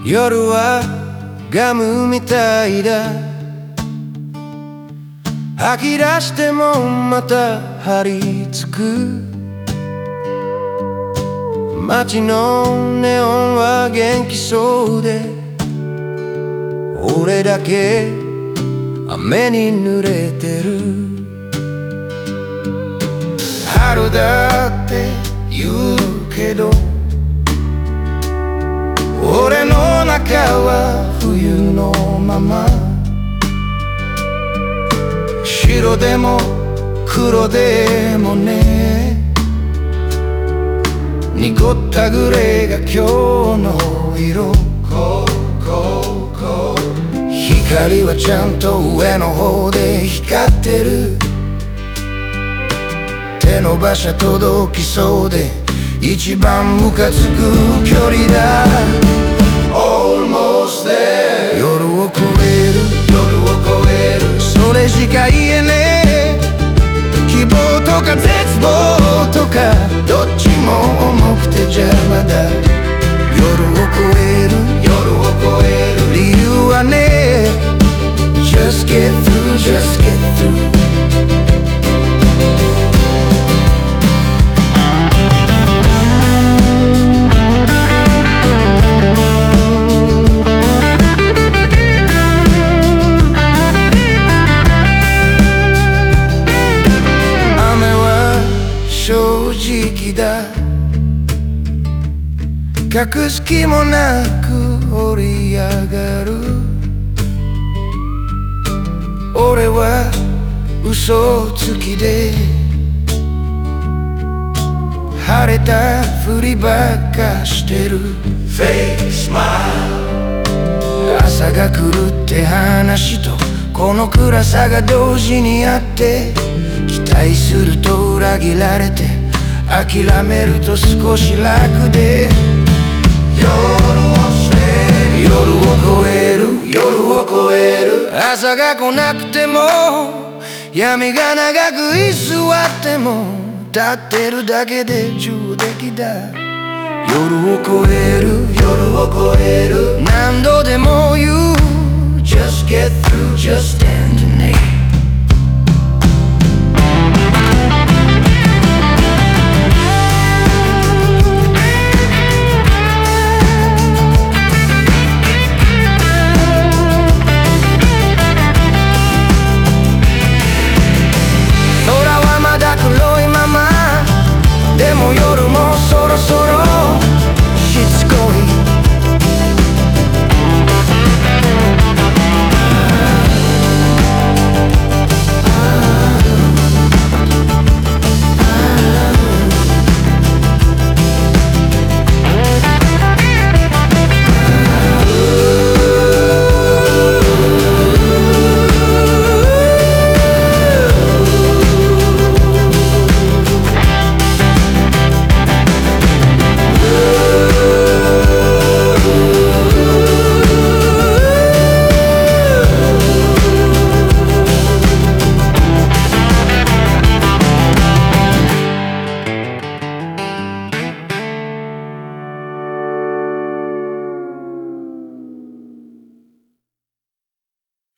夜はガムみたいだ。吐き出してもまた張り付く。街のネオンは元気そうで、俺だけ雨に濡れてる。春だって言うけど、俺の中は冬のまま。白でも黒でもね、濁ったグレーが今日の色。光はちゃんと上の方で光ってる。手伸ばしゃ届きそうで一番ムカつく距離だ。 Almost there。 夜を越えるそれしか言えねえ。希望とか絶望とかどっちも重くて邪魔だ。夜を越える理由はねえ。 Just get through。正直だ。隠す気もなく織り上がる。俺は嘘つきで晴れたふりばっかしてる。 Fake smile。 朝が来るって話とこの暗さが同時にあって、期待すると裏切られて諦めると少し楽で、夜を越える朝が来なくても闇が長く居座っても立ってるだけで上出来だ。夜を越える何度でも言う Just get through, just stand and